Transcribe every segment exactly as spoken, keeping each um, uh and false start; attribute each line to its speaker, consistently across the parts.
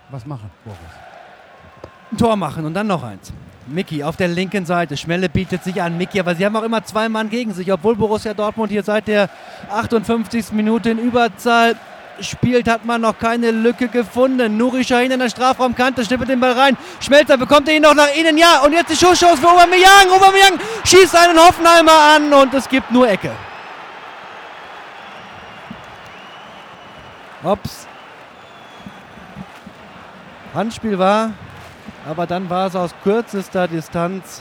Speaker 1: Was machen, Boris?
Speaker 2: Ein Tor machen und dann noch eins. Micky auf der linken Seite. Schmelle bietet sich an Micky, aber sie haben auch immer zwei Mann gegen sich, obwohl Borussia Dortmund hier seit der achtundfünfzigsten Minute in Überzahl spielt, hat man noch keine Lücke gefunden. Nuri Sahin in der Strafraumkante, schnippelt den Ball rein. Schmelzer bekommt ihn noch nach innen, ja, und jetzt die Schusschance für Aubameyang. Aubameyang schießt einen Hoffenheimer an und es gibt nur Ecke. Ob's Handspiel war, aber dann war es aus kürzester Distanz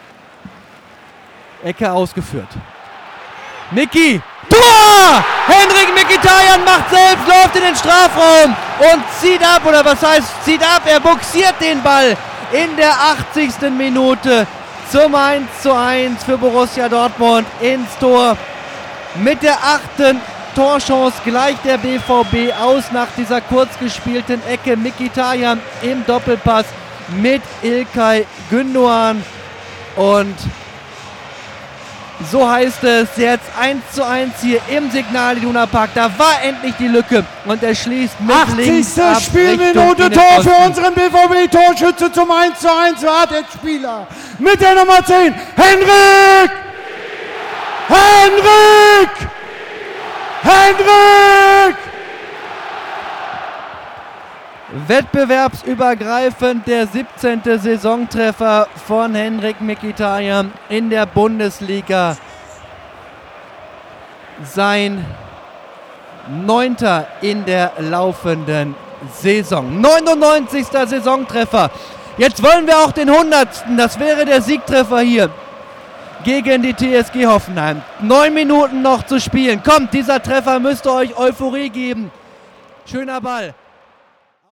Speaker 2: Ecke ausgeführt. Micky, Tor! Henrik Mkhitaryan macht selbst, läuft in den Strafraum und zieht ab, oder was heißt zieht ab, er buxiert den Ball in der achtzigsten Minute zum eins zu eins für Borussia Dortmund ins Tor. Mit der achten Torchance gleicht der B V B aus nach dieser kurz gespielten Ecke. Mkhitaryan im Doppelpass mit İlkay Gündoğan und so heißt es jetzt eins zu eins hier im Signal Iduna Park. Da war endlich die Lücke und er schließt mit links ab.
Speaker 1: achtzigste Spielminute, Tor für unseren B V B-Torschütze zum eins zu eins. War der Spieler mit der Nummer zehn, Henrik! Henrik! Henrik!
Speaker 2: Wettbewerbsübergreifend der siebzehnte Saisontreffer von Henrik Mkhitaryan in der Bundesliga. Sein neunter in der laufenden Saison. neunundneunzigster Saisontreffer. Jetzt wollen wir auch den hundertsten. Das wäre der Siegtreffer hier gegen die T S G Hoffenheim. Neun Minuten noch zu spielen. Kommt, dieser Treffer müsste euch Euphorie geben. Schöner Ball.